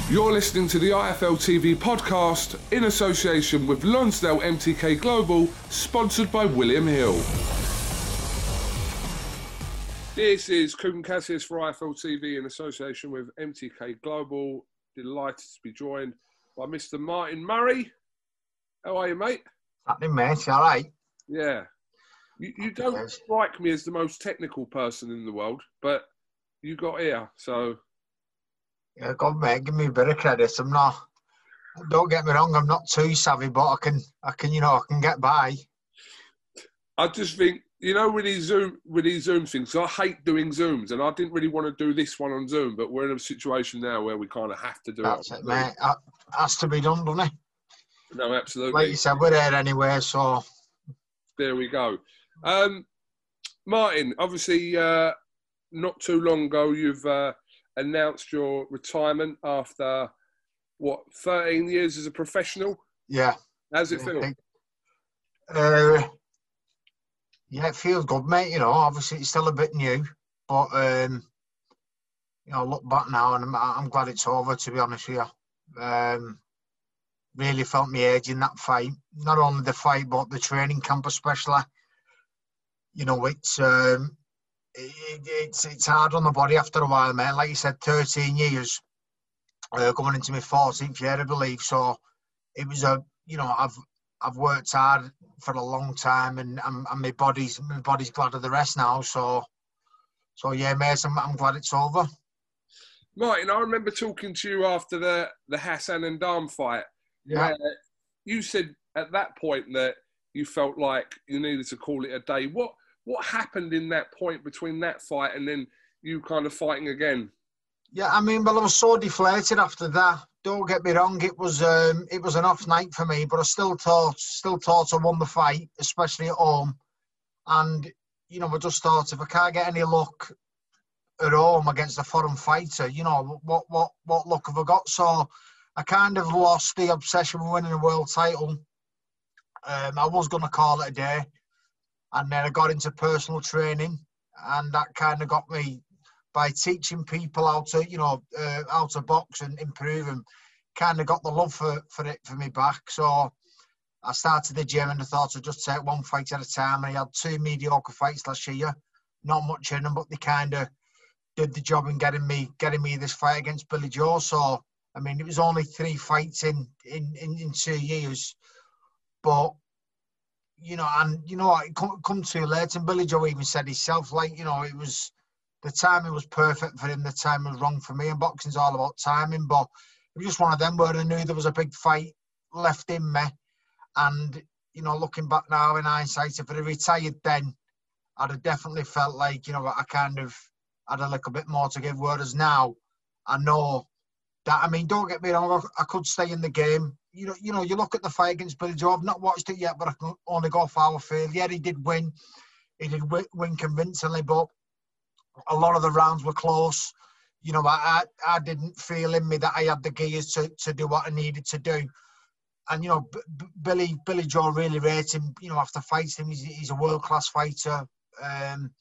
You're listening to the IFL TV podcast in association with Lonsdale MTK Global, sponsored by William Hill. This is Kugan Cassius for IFL TV in association with MTK Global. Delighted to be joined by Mr. Martin Murray. How are you, mate? Happening, mate. You all right? Yeah. You don't strike me as the most technical person in the world, but you got here, so... Yeah, God, mate, give me a bit of credit. Don't get me wrong, I'm not too savvy, but I can get by. I just think, with these Zoom things, I hate doing Zooms, and I didn't really want to do this one on Zoom, but we're in a situation now where we kind of have to do it. That's it, mate. It has to be done, doesn't it? No, absolutely. Like you said, we're there anyway, so... There we go. Martin, obviously, not too long ago, you've announced your retirement after, 13 years as a professional? Yeah. How's it feel? Yeah, it feels good, mate. Obviously it's still a bit new, but, look back now and I'm glad it's over, to be honest with you. Really felt my age in that fight. Not only the fight, but the training camp especially. It's hard on the body after a while, mate. Like you said, 13 years, going into my 14th year, I believe. So it was I've worked hard for a long time, and my body's glad of the rest now. So yeah, mate, I'm glad it's over. Martin, I remember talking to you after the Hassan and Dam fight. Yeah. You said at that point that you felt like you needed to call it a day. What happened in that point between that fight and then you kind of fighting again? Yeah, I was so deflated after that. Don't get me wrong, it was an off night for me, but I still thought I won the fight, especially at home. And I just thought, if I can't get any luck at home against a foreign fighter, what luck have I got? So I kind of lost the obsession with winning a world title. I was going to call it a day. And then I got into personal training, and that kind of got me, by teaching people how to box and improve, and kind of got the love for me back. So I started the gym, and I thought I'd just take one fight at a time. And I had 2 mediocre fights last year, not much in them, but they kind of did the job in getting me this fight against Billy Joe. So it was only 3 fights in 2 years, but. It come too late, and Billy Joe even said himself, it was, the timing was perfect for him, the timing was wrong for me, and boxing's all about timing, but it was just one of them where I knew there was a big fight left in me, and, looking back now in hindsight, if I'd have retired then, I'd have definitely felt like, I kind of had a little bit more to give, whereas now, I know that, don't get me wrong, I could stay in the game. You look at the fight against Billy Joe. I've not watched it yet, but I can only go off our feel. Yeah, he did win. He did win convincingly, but a lot of the rounds were close. I didn't feel in me that I had the gears to do what I needed to do. And, Billy Joe really rates him, after fighting him. He's a world-class fighter. And,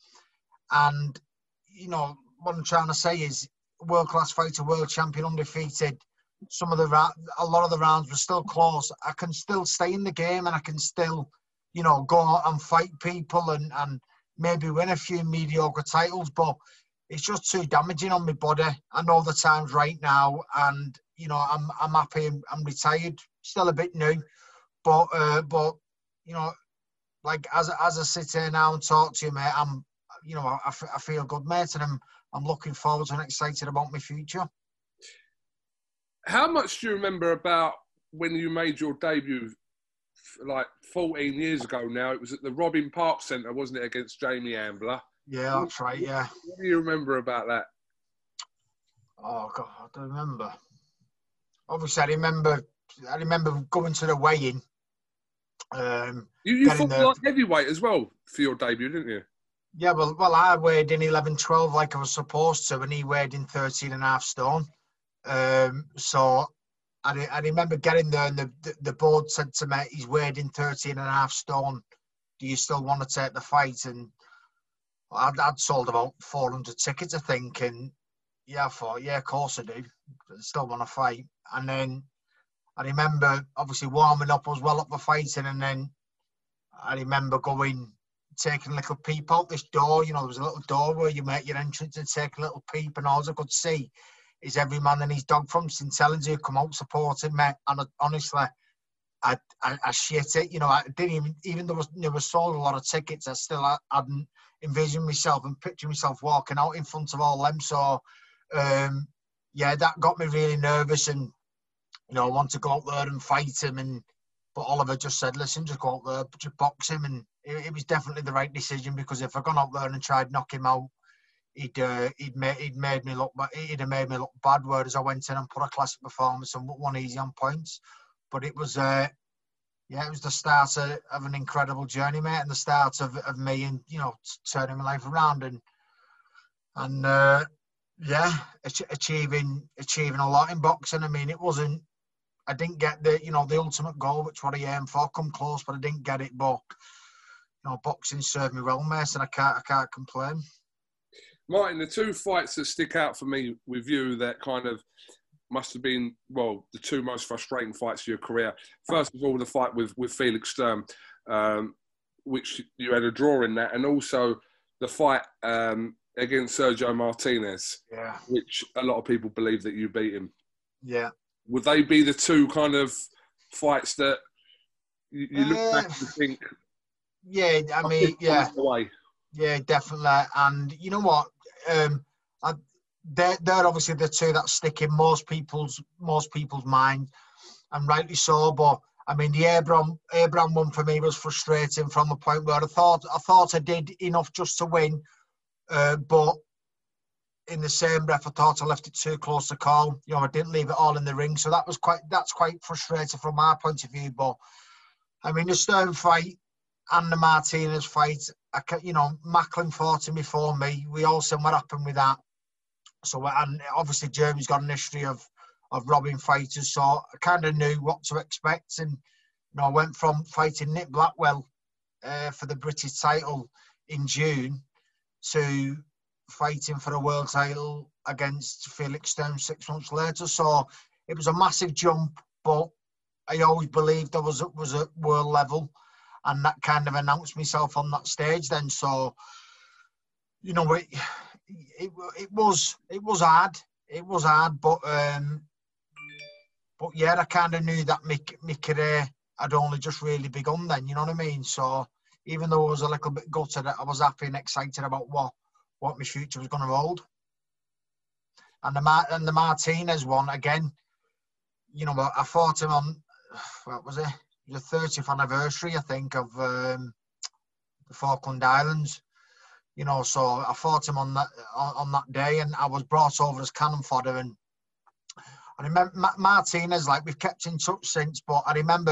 what I'm trying to say is, world-class fighter, world champion, undefeated. A lot of the rounds were still close. I can still stay in the game, and I can still, go out and fight people and maybe win a few mediocre titles, but it's just too damaging on my body. I know the time's right now, and, I'm happy. I'm retired, still a bit new, but as I sit here now and talk to you, mate, I feel good, mate, and I'm looking forward to and excited about my future. How much do you remember about when you made your debut, 14 years ago now? It was at the Robin Park Centre, wasn't it, against Jamie Ambler? Yeah, that's right, yeah. What do you remember about that? Oh, God, I don't remember. Obviously, I remember going to the weigh-in. You fought like heavyweight as well for your debut, didn't you? Yeah, well, I weighed in 11-12 like I was supposed to, and he weighed in 13.5 stone. So I remember getting there, and the board said to me, he's weighed in 13.5 stone. Do you still want to take the fight? And I'd sold about 400 tickets, I think. And, Yeah, I thought, yeah, of course I do. I still want to fight. And then I remember obviously warming up, I was well up for fighting, and then I remember taking a little peep out this door. You know, there was a little door where you make your entrance and take a little peep, and all I could see is every man and his dog from St Helens who come out supporting me. And honestly, I shit it. You know, I didn't even though there was sold a lot of tickets, I still hadn't envisioned myself and pictured myself walking out in front of all them. So, yeah, that got me really nervous, and you know, I want to go out there and fight him. But Oliver just said, listen, just go out there, just box him. And it was definitely the right decision, because if I'd gone out there and tried to knock him out, he'd have made me look bad. Whereas I went in and put a classic performance and won easy on points. But it was, it was the start of an incredible journey, mate, and the start of me and, you know, turning my life around and achieving a lot in boxing. I mean, I didn't get the ultimate goal, which what I aimed for, come close, but I didn't get it. But, you know, boxing served me well, mate, and I can't complain. Martin, the two fights that stick out for me with you that kind of must have been, well, the two most frustrating fights of your career. First of all, the fight with Felix Sturm, which you had a draw in that, and also the fight against Sergio Martinez, which a lot of people believe that you beat him. Yeah. Would they be the two kind of fights that you look back and think? Yeah, I mean, yeah. Yeah, definitely. And you know what? They're obviously the two that stick in most people's mind, and rightly so. But I mean, the Abraham one for me was frustrating from a point where I thought I did enough just to win, but in the same breath, I thought I left it too close to call. You know, I didn't leave it all in the ring, so that's quite frustrating from my point of view. But I mean, the Stern fight and the Martinez fight, Macklin fought him before me. We all seen what happened with that. So, and obviously Jeremy's got an history of robbing fighters, so I kind of knew what to expect. And, you know, I went from fighting Nick Blackwell for the British title in June to fighting for a world title against Felix Sturm 6 months later. So it was a massive jump, but I always believed I was at world level, and that kind of announced myself on that stage then. So, you know, it was hard. It was hard, but yeah, I kind of knew that my career had only just really begun then. You know what I mean? So even though I was a little bit gutted, I was happy and excited about what my future was going to hold. And the Martinez one again, you know, I fought him on, what was it? It was the 30th anniversary, I think, of the Falkland Islands. You know, so I fought him on that day, and I was brought over as cannon fodder. And I remember Martinez, like, we've kept in touch since, but I remember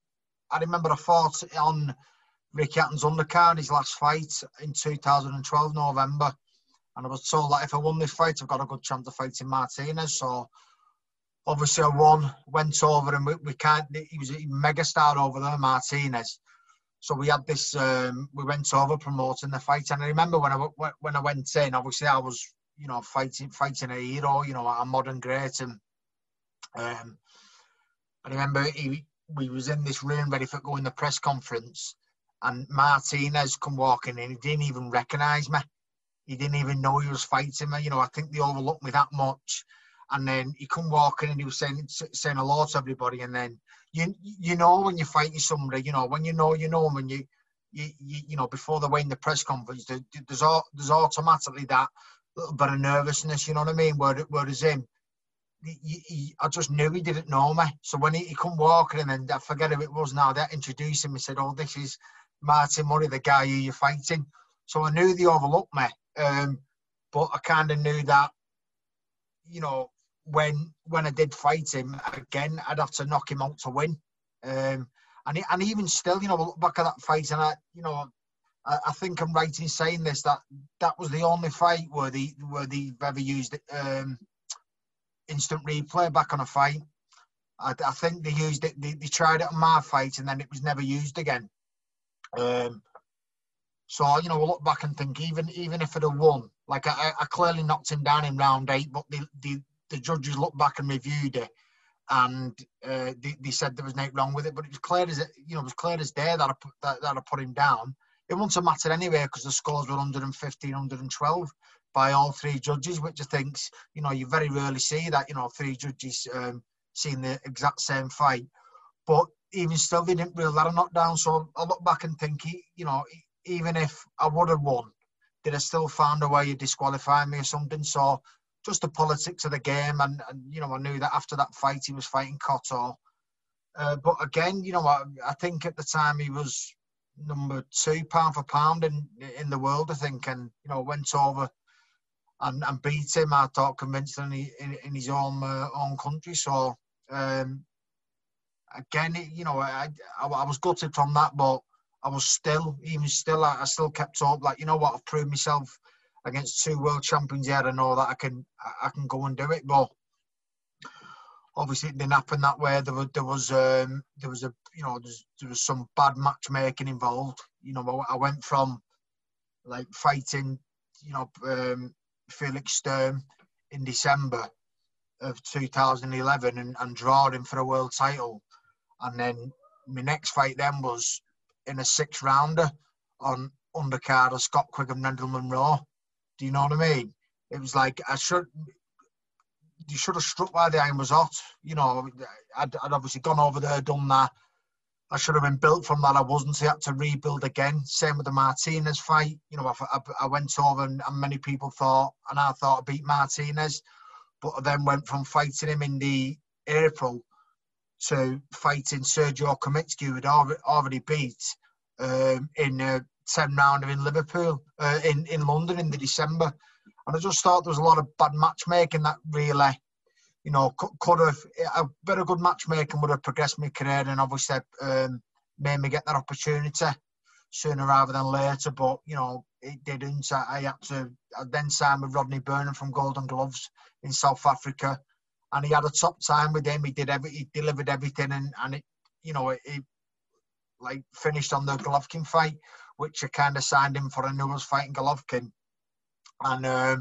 I fought on Ricky Hatton's undercard, his last fight in 2012, November. And I was told that if I won this fight, I've got a good chance of fighting Martinez. So obviously I won, went over, and he was a megastar over there, Martinez. So we had this, we went over promoting the fight. And I remember when I went in, obviously I was, you know, fighting a hero, you know, a modern great. And I remember we was in this room ready for going to the press conference, and Martinez come walking in. He didn't even recognise me. He didn't even know he was fighting me. You know, I think they overlooked me that much. And then he come walking and he was saying hello to everybody. And then you know when you're fighting somebody, you know, when you know, when you know, before they win the press conference, there's automatically that little bit of nervousness, you know what I mean? Whereas him, I just knew he didn't know me. So when he come walking, and then I forget who it was now, that introduced him and said, "Oh, this is Martin Murray, the guy who you're fighting." So I knew they overlooked me, but I kind of knew that, you know, when I did fight him again, I'd have to knock him out to win. And even still, you know, look back at that fight, and I think I'm right in saying this, that was the only fight where they've ever used instant replay back on a fight. I think they used it. They tried it on my fight, and then it was never used again. So, you know, we'll look back and think, even if I'd have won, Like I clearly knocked him down in round 8, but the judges looked back and reviewed it, and they said there was nothing wrong with it. But it was clear as it was clear as day that I put him down. It wouldn't have mattered anyway because the scores were 115, 112 by all 3 judges, which I think, you very rarely see that, 3 judges seeing the exact same fight. But even still, they didn't rule that a knockdown. So I look back and think, even if I would have won, did I still find a way of disqualifying me or something? So just the politics of the game. And I knew that after that fight, he was fighting Cotto. But again, I think at the time he was number 2 pound for pound in the world, I think. And, went over and beat him, I thought, convincingly in his own country. So, again, I was gutted from that, but I was still, I still kept up. Like, I've proved myself against 2 world champions here. I know that I can go and do it, but obviously it didn't happen that way. There was some bad matchmaking involved. I went from like fighting, Felix Sturm in December of 2011 and drawed him for a world title, and then my next fight then was in a 6th rounder on undercard of Scott Quigg and Rendell Monroe. Do you know what I mean? It was like you should have struck while the iron was hot. I'd obviously gone over there, done that. I should have been built from that. I wasn't. So I had to rebuild again. Same with the Martinez fight. I went over and many people thought, and I thought I beat Martinez, but I then went from fighting him in the April to fighting Sergio Kamitsky, who had already beat in a 10 rounder in Liverpool, in London in the December. And I just thought there was a lot of bad matchmaking that really, could have, a bit of good matchmaking would have progressed my career and obviously made me get that opportunity sooner rather than later. But, it didn't. I then signed with Rodney Burnham from Golden Gloves in South Africa. And he had a top time with him. He delivered everything, and it, it like finished on the Golovkin fight, which I kind of signed him for. I knew I was fighting Golovkin, and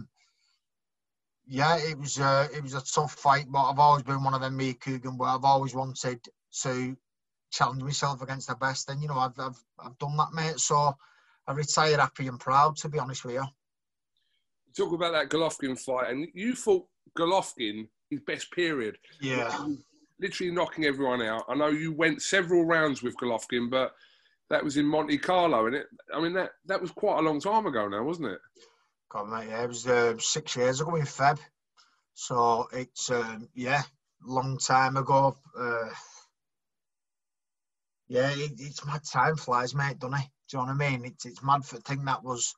it was a tough fight. But I've always been one of them, me Coogan, where I've always wanted to challenge myself against the best, and I've done that, mate. So I retired happy and proud, to be honest with you. Talk about that Golovkin fight, and you fought Golovkin his best period. Yeah. Literally knocking everyone out. I know you went several rounds with Golovkin, but that was in Monte Carlo, and that was quite a long time ago now, wasn't it? God, mate, yeah, it was 6 years ago in Feb. So it's long time ago. It's mad. Time flies, mate, doesn't it? Do you know what I mean? It's mad for think that was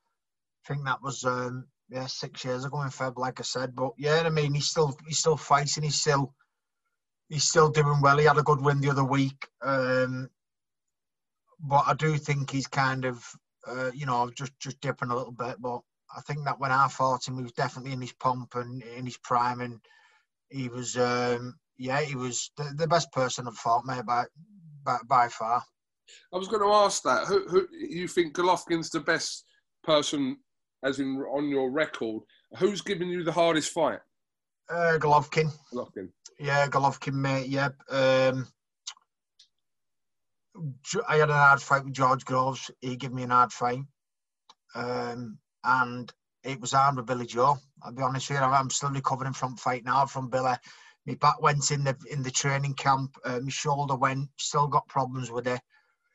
6 years ago in Feb, like I said. But he's still fighting. He's still doing well. He had a good win the other week. But I do think he's kind of just dipping a little bit. But I think that when I fought him, he was definitely in his pomp and in his prime, and he was he was the best person I've fought, mate, by far. I was going to ask that. Who you think Golovkin's the best person, as in on your record? Who's given you the hardest fight? Golovkin. Golovkin. Yeah, Golovkin, mate. Yeah. I had an hard fight with George Groves. He gave me an hard fight. And it was hard with Billy Joe. I'll be honest with you. I'm still recovering from fight now from Billy. My back went in the training camp. My shoulder went. Still got problems with it.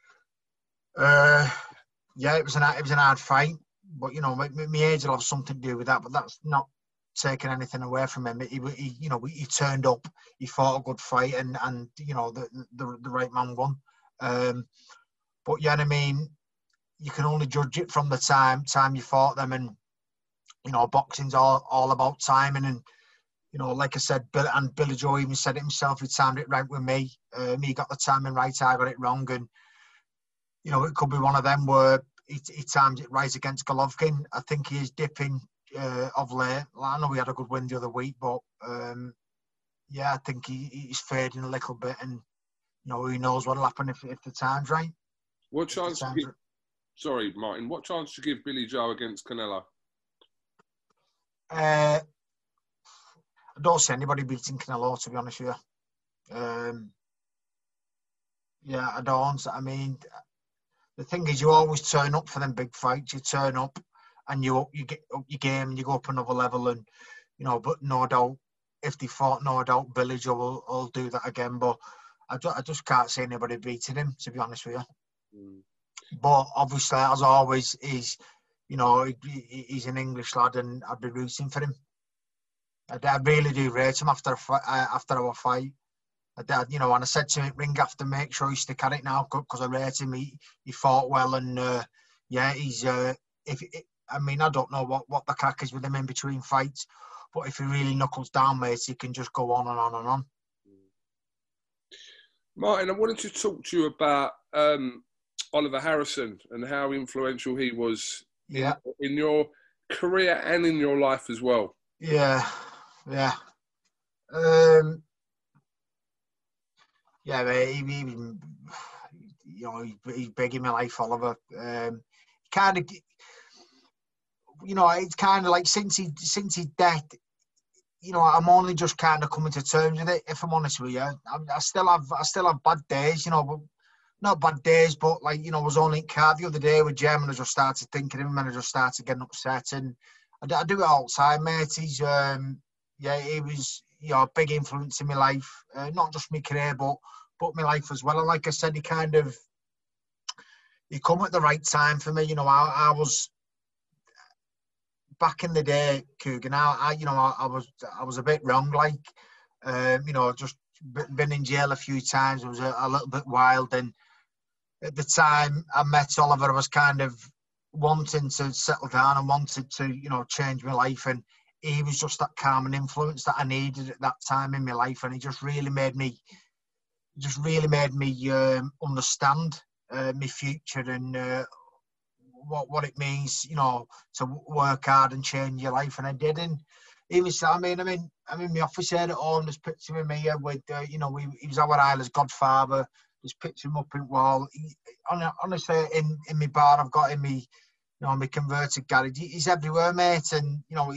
It was an hard fight. But my age will have something to do with that. But that's not taking anything away from him. He turned up. He fought a good fight, and the right man won. But you can only judge it from the time you fought them, and boxing's all about timing. And like I said, Billy Joe even said it himself. He timed it right with me. He got the timing right. I got it wrong, and it could be one of them where he timed it right against Golovkin. I think he is dipping of late. I know we had a good win the other week, but I think he's fading a little bit, and who knows what'll happen if the time's right. What chance? Sorry, Martin. What chance to give Billy Joe against Canelo? I don't see anybody beating Canelo, to be honest with you. Yeah, I don't. I mean, the thing is, you always turn up for them big fights. You turn up and you get up your game and you go up another level. And, you know, but no doubt, if they fought, no doubt Billy Joe will do that again. But I just can't see anybody beating him, to be honest with you. Mm. But obviously, as always, he's an English lad, and I'd be rooting for him. I really do rate him after our fight. And I said to him, ring after, make sure you stick at it now, because I rate him. He fought well, and he's. I don't know what the crack is with him in between fights, but if he really knuckles down, mate, he can just go on and on and on. Martin, I wanted to talk to you about Oliver Harrison and how influential he was in your career and in your life as well. Yeah. He's big in my life, Oliver. Kind of, it's kind of like since his death, I'm only just kind of coming to terms with it. If I'm honest with you, I still have bad days, but not bad days, but I was only in car the other day with Jem, and I just started thinking of him, and I just started getting upset, and I do it all the time, mate. He's he was a big influence in my life, not just my career, but my life as well. And like I said, he come at the right time for me. I was back in the day, Coogan. I was a bit wrong, just been in jail a few times. I was a little bit wild, and at the time I met Oliver, I was kind of wanting to settle down and wanted to, change my life, and he was just that calming influence that I needed at that time in my life, and he just really made me understand my future and what it means, to work hard and change your life, and I did. And he was, I'm in my office here at home. There's picture of me here with, he was our Isla's godfather. There's picture of him up in wall. Honestly, in my bar, I've got him, my converted garage. He's everywhere, mate, and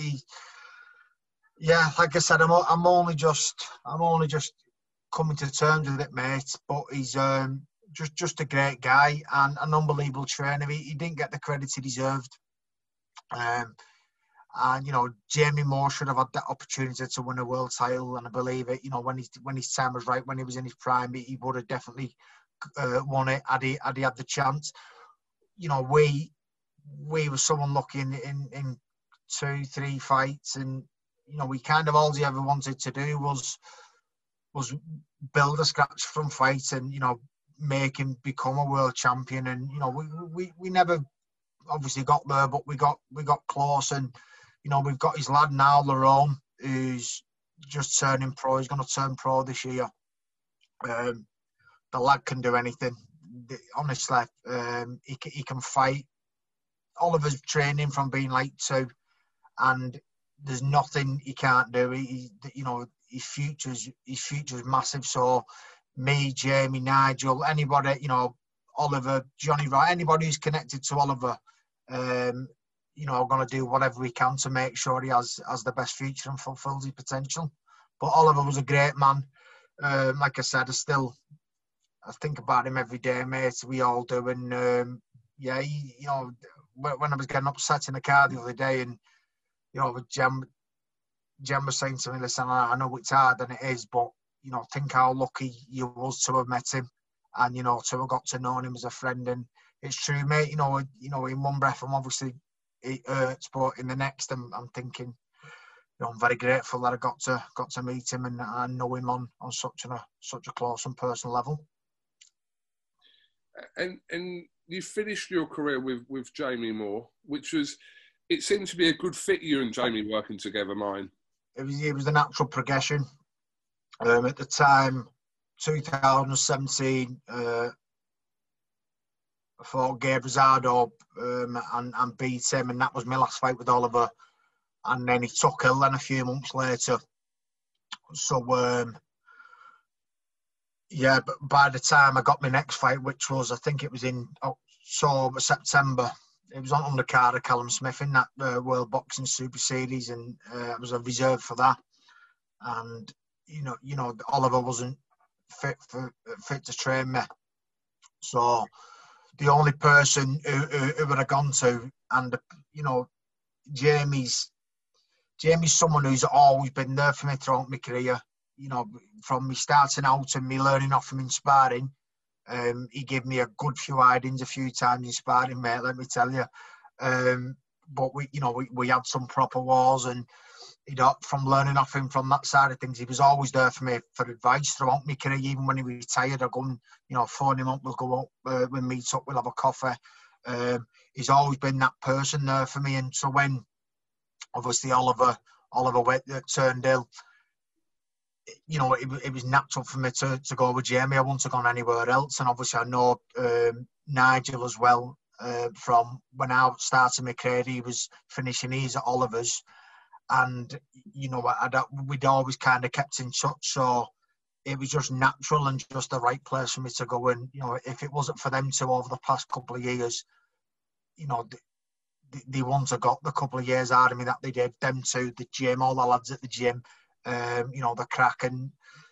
like I said, I'm only just coming to terms with it, mate. But he's just a great guy and an unbelievable trainer. He didn't get the credit he deserved. And Jamie Moore should have had that opportunity to win a world title, and I believe it. When his time was right, when he was in his prime, he would have definitely won it had he had the chance. We were so unlucky in 2-3 fights, and we kind of all he ever wanted to do was build a scratch from fight and make him become a world champion. And we never obviously got there, but we got close. And we've got his lad now, Lerone, who's just turning pro. He's going to turn pro this year. The lad can do anything. Honestly, he can fight. Oliver's training from being like 2, and there's nothing he can't do. His future's massive. So me, Jamie, Nigel, anybody, Oliver, Johnny Wright, anybody who's connected to Oliver, are going to do whatever we can to make sure he has the best future and fulfills his potential. But Oliver was a great man. Like I said, I think about him every day, mate. We all do. And when I was getting upset in the car the other day, and Jem was saying to me, listen, I know it's hard and it is, but think how lucky you was to have met him, and to have got to know him as a friend. And it's true, mate. In one breath, I'm obviously it hurts, but in the next, I'm thinking, I'm very grateful that I got to meet him and know him on such a close and personal level. And you finished your career with Jamie Moore, which was, it seemed to be a good fit, you and Jamie working together, mine. It was the natural progression. At the time, 2017, I fought Gabe Rosado and beat him, and that was my last fight with Oliver. And then he took ill then a few months later. So, but by the time I got my next fight, which was, I think it was in September, It was on under Carter Callum Smith in that World Boxing Super Series, and I was a reserve for that. And Oliver wasn't fit to train me, so the only person who would have gone to, and Jamie's someone who's always been there for me throughout my career. From me starting out and me learning off him in sparring. He gave me a good few hidings a few times in sparring, mate, let me tell you. But we had some proper wars, and from learning off him from that side of things, he was always there for me for advice throughout my career. Even when he retired, I'd go and phone him up, we'll go up, we'll meet up, we'll have a coffee. He's always been that person there for me. And so when obviously Oliver turned ill, it was natural for me to go with Jamie. I wouldn't have gone anywhere else. And obviously I know Nigel as well, from when I started my career, he was finishing his at Oliver's. And, we'd always kind of kept in touch. So it was just natural and just the right place for me to go. And, if it wasn't for them two over the past couple of years, they wouldn't have got the couple of years out of me that they did. Them two, the gym, all the lads at the gym, the crack, and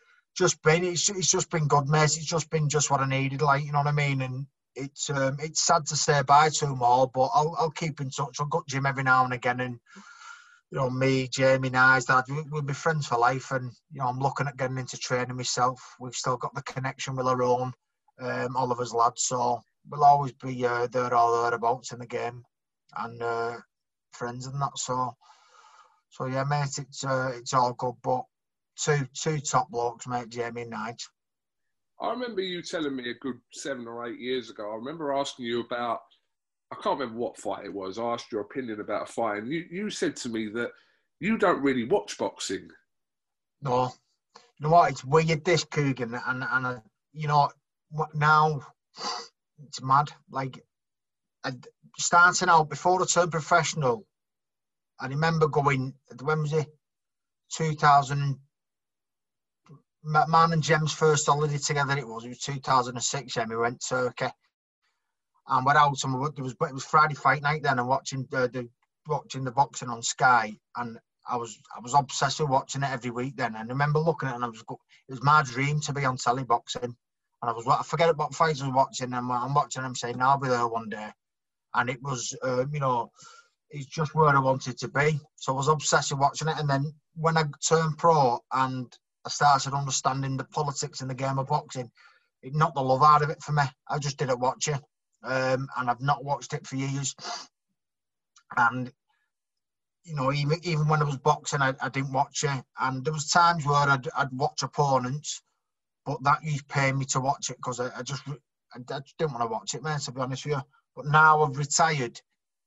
it's just been good, mate. It's just been just what I needed, like, you know what I mean? And it's sad to say bye to them all, but I'll keep in touch. I'll go to gym every now and again, and me, Jamie, Nice, Dad, we'll be friends for life. And I'm looking at getting into training myself. We've still got the connection with our own Oliver's lads, so we'll always be there or thereabouts in the game, and friends and that. So yeah, mate, it's all good. But two top blokes, mate, Jamie and Nige. I remember you telling me a good 7 or 8 years ago. I remember asking you about, I can't remember what fight it was. I asked your opinion about a fight, and you said to me that you don't really watch boxing. No, you know what? It's weird, this, Coogan, and now it's mad. Like, starting out before I turned professional, I remember going. When was it? 2000. Man and Jem's first holiday together. It was 2006. Yeah, we went to Turkey. And we're out, and it was Friday fight night then, and watching the boxing on Sky, and I was obsessed with watching it every week then. And I remember looking at it, and it was my dream to be on telly boxing. And I forget what fights I was watching, and I'm watching them saying, I'll be there one day. And it was, it's just where I wanted to be. So I was obsessed with watching it. And then when I turned pro and I started understanding the politics in the game of boxing, it knocked the love out of it for me. I just didn't watch it. And I've not watched it for years. And, even when I was boxing, I didn't watch it. And there was times where I'd watch opponents, but that used to pay me to watch it because I just didn't want to watch it, man, to be honest with you. But now I've retired,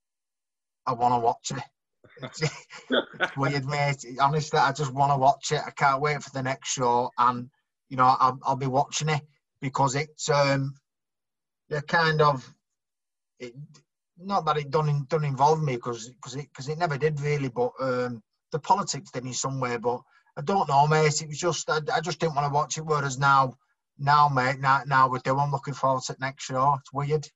I want to watch it. It's weird, mate. Honestly, I just want to watch it. I can't wait for the next show, and I'll be watching it because it's kind of not that it don't involve me because it never did really, but the politics did in some way. But I don't know, mate. It was just I just didn't want to watch it. Whereas now, mate, now we do. I'm looking forward to the next show. It's weird.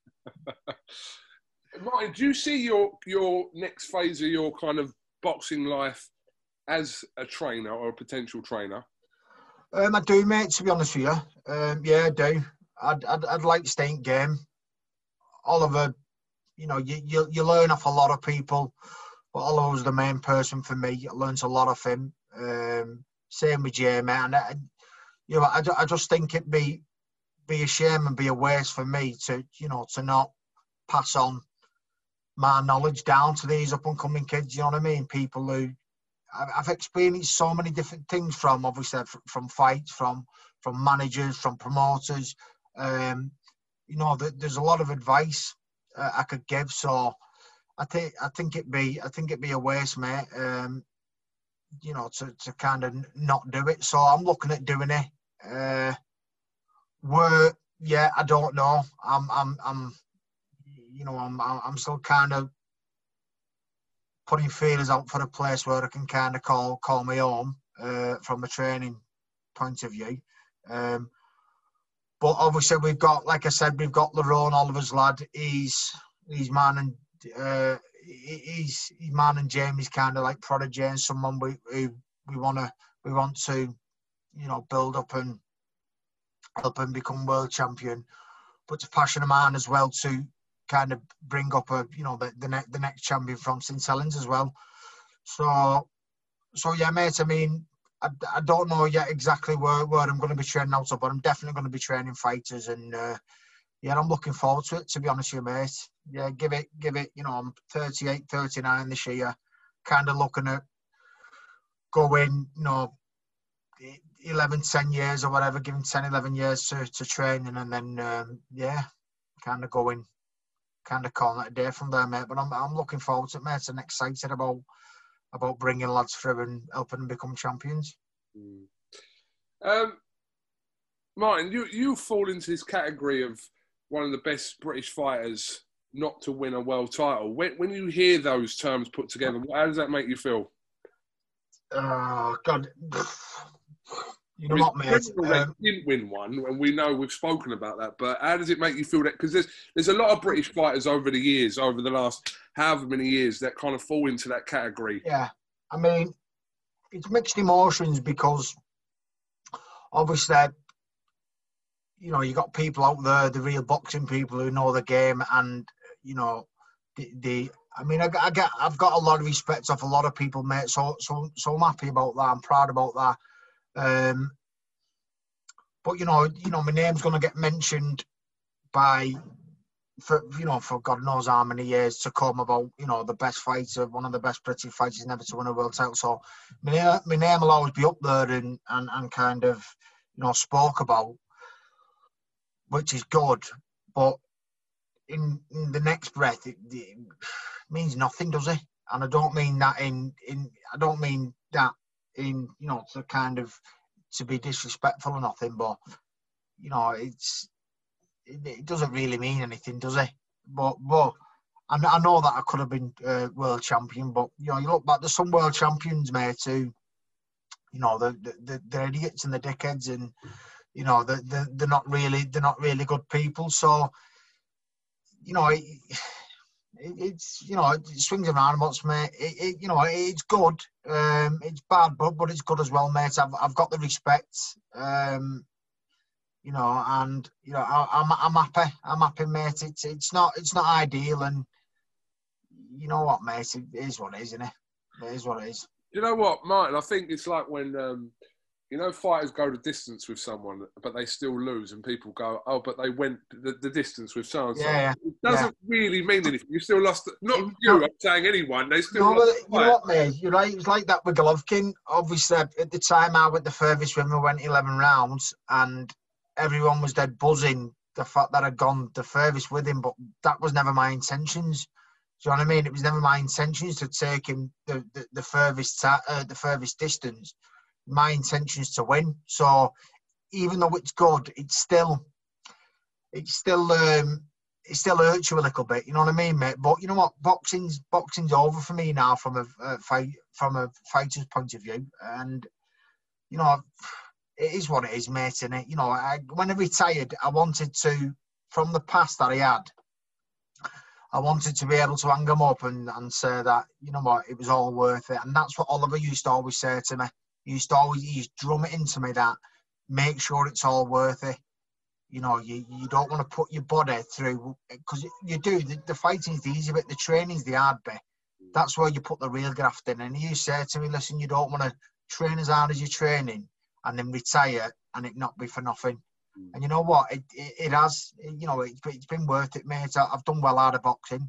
Martin, do you see your next phase of your kind of boxing life as a trainer or a potential trainer? I do, mate. To be honest with you, yeah, I do. I'd like to stay in game. Oliver, you learn off a lot of people, but Oliver was the main person for me. I learned a lot of him. Same with Jamie, and I just think it'd be a shame and be a waste for me to not pass on my knowledge down to these up and coming kids. You know what I mean? People who I've experienced so many different things from, obviously from fights, from managers, from promoters. There's a lot of advice I could give. So I think it'd be a waste, mate. To kind of not do it. So I'm looking at doing it. I don't know. I'm still kind of putting feelers out for a place where I can kind of call my own from a training point of view. But obviously we've got, like I said, we've got Lerone, Oliver's lad. He's man and he's man and Jamie's kind of like prodigy and someone we want to build up and help him become world champion, but to passion a man as well to kind of bring up the next champion from St Helens as well. So yeah, mate. I mean, I don't know yet exactly where I'm going to be training out of, but I'm definitely going to be training fighters, and yeah, I'm looking forward to it, to be honest with you, mate. Yeah, give it. I'm 38, 39 this year, kind of looking at going, 11, 10 years or whatever, giving 10, 11 years to training, and then, kind of calling it a day from there, mate. But I'm looking forward to it, mate, and excited about bringing lads through and helping them become champions. Martin, you fall into this category of one of the best British fighters not to win a world title. When you hear those terms put together, how does that make you feel? Oh, God. You know what, mate? Didn't win one, and we know we've spoken about that. But how does it make you feel that? Because there's a lot of British fighters over the last however many years that kind of fall into that category. Yeah, I mean, it's mixed emotions because obviously, you got people out there, the real boxing people who know the game, and I mean, I've got a lot of respect off a lot of people, mate. So I'm happy about that. I'm proud about that. But my name's going to get mentioned for God knows how many years to come about the best fighter, one of the best British fighters never to win a world title. So my name will always be up there and kind of spoke about, which is good. But in the next breath, it means nothing, does it? And I don't mean that to kind of to be disrespectful or nothing, but it doesn't really mean anything, does it? But I know that I could have been world champion, but you look back, there's some world champions, mate, who they're idiots and they're dickheads, and they're not really good people. So it's it swings and roundabouts, mate. It's good. It's bad, but it's good as well, mate. I've got the respect. I'm happy. I'm happy, mate. It's not ideal, and you know what, mate. It is what it is, isn't it? It is what it is. You know what, Martin? I think it's like when fighters go the distance with someone, but they still lose, and people go, "Oh, but they went the distance with so and so." Yeah. It doesn't really mean anything. You still lost. Not you. I'm saying anyone. They still. You know what, mate? You're right. It was like that with Golovkin. Obviously, at the time, I went the furthest when we went 11 rounds, and everyone was dead buzzing the fact that I'd gone the furthest with him. But that was never my intentions. Do you know what I mean? It was never my intentions to take him the furthest distance. My intention is to win. So even though it's good, it still hurts you a little bit. You know what I mean, mate? But you know what? Boxing's over for me now from a fighter's point of view, and it is what it is, mate. And when I retired, I wanted to, from the past that I had, I wanted to be able to hang them up and say that, you know what, it was all worth it. And that's what Oliver used to always say to me. He used to drum it into me that make sure it's all worth it. You don't want to put your body through, because you do. The fighting's the easy bit, the training's the hard bit. That's where you put the real graft in. And he said to me, listen, you don't want to train as hard as you're training and then retire and it not be for nothing. And you know what? It has. It's been worth it, mate. I've done well out of boxing.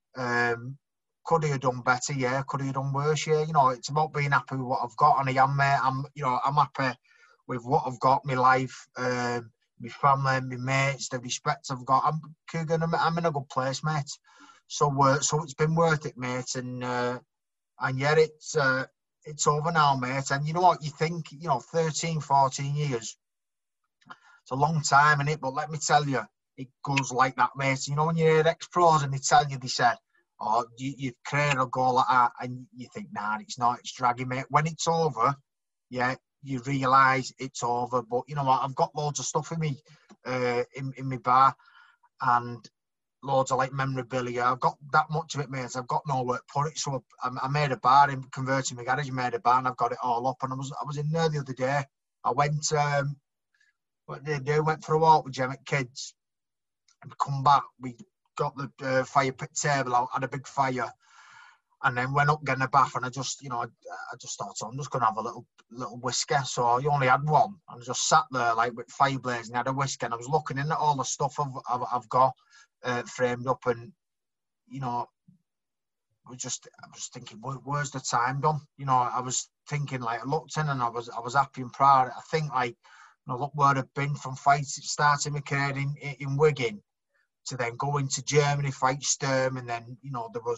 Could he have done better? Yeah. Could he have done worse? Yeah. It's about being happy with what I've got, and I am, mate. I'm happy with what I've got. My life, my family, my mates, the respect I've got. I'm in a good place, mate. So it's been worth it, mate. And yeah, it's over now, mate. And you know what? You think 13, 14 years. It's a long time, innit? But let me tell you, it goes like that, mate. When you hear ex-pros and they tell you, they say, oh, your career will go like that, and you think, nah, it's not, it's dragging, mate. When it's over, yeah, you realise it's over. But you know what? I've got loads of stuff in me, in my bar, and loads of like memorabilia. I've got that much of it, mate. I've got nowhere to put it. So I made a bar in converting my garage, made a bar, and I've got it all up. And I was in there the other day. I went, what did I do? Went for a walk with Gemmick kids. And come back, we got the fire pit table out, had a big fire, and then went up getting a bath. And I just thought, I'm just gonna have a little whiskey. So you only had one, and I just sat there like with fire blazing, had a whiskey, and I was looking in at all the stuff I've got framed up, and you know, I was thinking, where's the time gone? You know, I was thinking, like, I looked in and I was happy and proud. I think, like, you know, look where I've been from starting my career in Wigan to then going to Germany, fight Sturm, and then, you know, there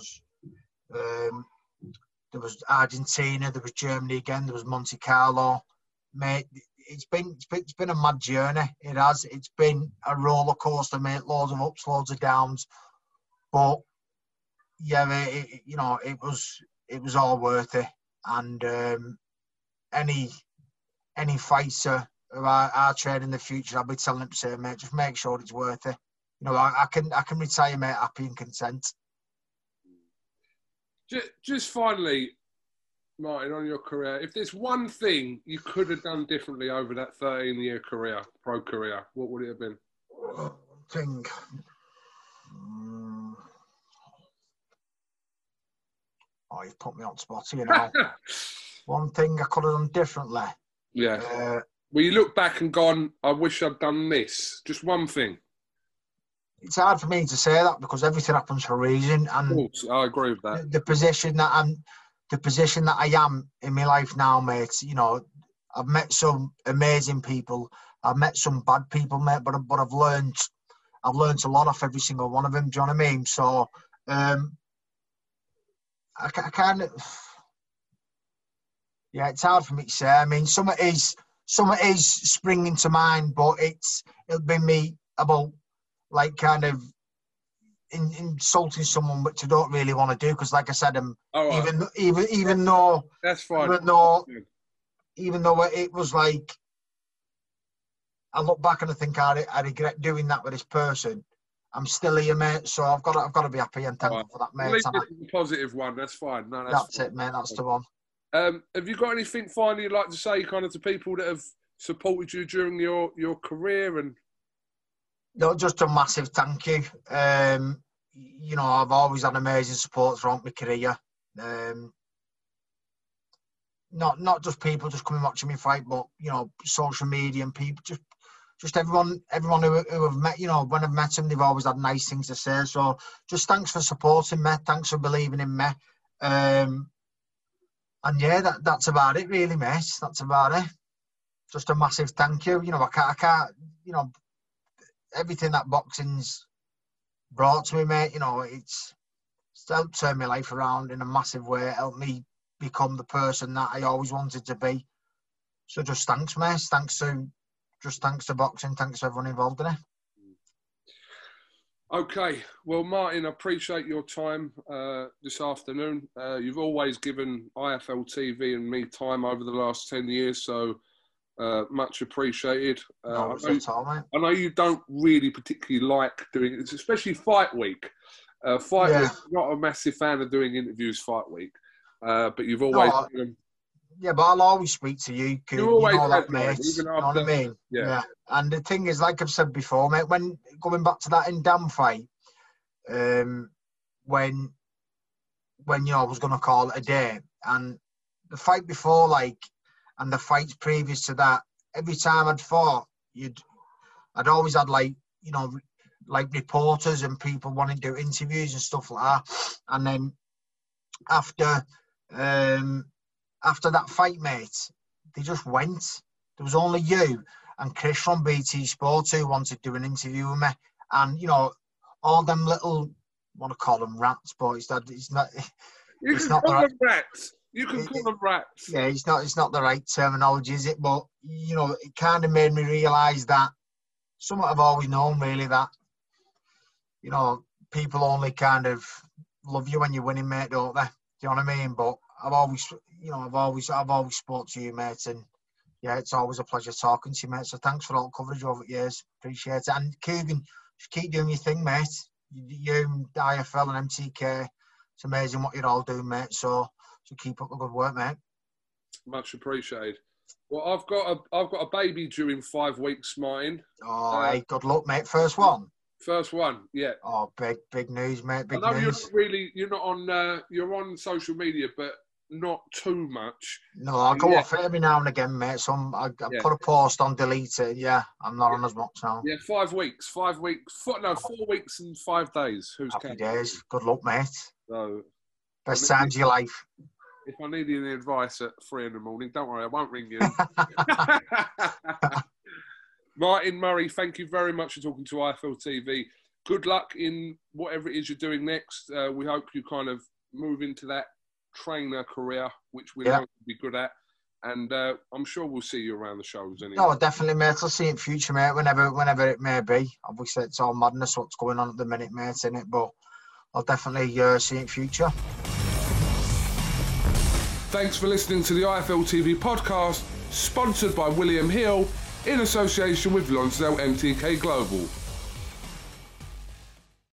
was Argentina, there was Germany again, there was Monte Carlo. Mate, it's been a mad journey. It has. It's been a roller coaster, mate. Loads of ups, loads of downs, but yeah, it was all worth it. And any fighter who I train in the future, I'll be telling them to say, mate, just make sure it's worth it. You know, I can retire, mate, happy and content. Just finally, Martin, on your career, if there's one thing you could have done differently over that 13-year career, pro career, what would it have been? One thing. Oh, you've put me on spot here now. One thing I could have done differently. Yeah. Well, you look back and gone, I wish I'd done this. Just one thing. It's hard for me to say that because everything happens for a reason. And of course, I agree with that. The position that I am in my life now, mate, you know, I've met some amazing people. I've met some bad people, mate, but I've learned a lot off every single one of them. Do you know what I mean? So, I kind of, yeah, it's hard for me to say. I mean, some is springing to mind, but it'll be me about, like, kind of insulting someone, which I don't really want to do, because, like I said, even though that's fine. Even though it was like, I look back and I think I regret doing that with this person. I'm still here, mate. So I've got to be happy and thankful for that, mate. Leave the positive one. That's fine. No, that's it, mate. That's the one. Have you got anything finally you'd like to say, kind of, to people that have supported you during your career? And no, just a massive thank you. You know, I've always had amazing support throughout my career. Not just people just coming watching me fight, but, you know, social media and people, just everyone who I've met. You know, when I've met them, they've always had nice things to say. So just thanks for supporting me. Thanks for believing in me. And yeah, that's about it, really, mate. That's about it. Just a massive thank you. You know, I can't. You know, everything that boxing's brought to me, mate. You know, it's helped turn my life around in a massive way. Helped me become the person that I always wanted to be. So just thanks, mate. Thanks to boxing. Thanks to everyone involved in it. Okay. Well, Martin, I appreciate your time this afternoon. You've always given IFL TV and me time over the last 10 years, so much appreciated. I know you don't really particularly like doing it, especially Fight Week. Week, I'm not a massive fan of doing interviews Fight Week, but you've always... Yeah, but I'll always speak to you. You always know that, mate. You know what I mean? Yeah. And the thing is, like I've said before, mate, when going back to that Ndam fight, when you know, I was going to call it a day, and the fight before, like, and the fights previous to that, every time I'd fought, I'd always had, like, you know, like reporters and people wanting to do interviews and stuff like that. And then after that fight, mate, they just went. There was only you and Chris from BT Sports who wanted to do an interview with me. And, you know, all them little, I want to call them rats, but it's not. You can call them rats. You can call them rats. Yeah, it's not the right terminology, is it? But, you know, it kind of made me realise that something I've always known, really, that, you know, people only kind of love you when you're winning, mate, don't they? Do you know what I mean? But I've always spoke to you, mate, and yeah, it's always a pleasure talking to you, mate. So thanks for all the coverage over the years. Appreciate it. And Coogan, just keep doing your thing, mate. You, the IFL and MTK, it's amazing what you're all doing, mate. So keep up the good work, mate. Much appreciated. Well, I've got a baby due in 5 weeks, Martin. Oh, hey, good luck, mate. First one. First one, yeah. Oh, big news, mate. Big I know news. you're not on you're on social media, but not too much. No, I go off every now and again, mate. So I put a post on, delete it. Yeah, I'm not on as much now. Yeah, 5 weeks. 4 weeks and 5 days. Who's happy counting? days. Good luck, mate. So, best times of your life. If I need any advice at 3 in the morning, don't worry, I won't ring you. Martin Murray, thank you very much for talking to IFL TV. Good luck in whatever it is you're doing next. We hope you kind of move into that trainer career, which we know you'll be good at. And I'm sure we'll see you around the shows anyway. No, definitely, mate. I'll see you in future, mate, whenever it may be. Obviously, it's all madness what's going on at the minute, mate, isn't it? But I'll definitely see you in future. Thanks for listening to the IFL TV podcast, sponsored by William Hill in association with Lonsdale MTK Global.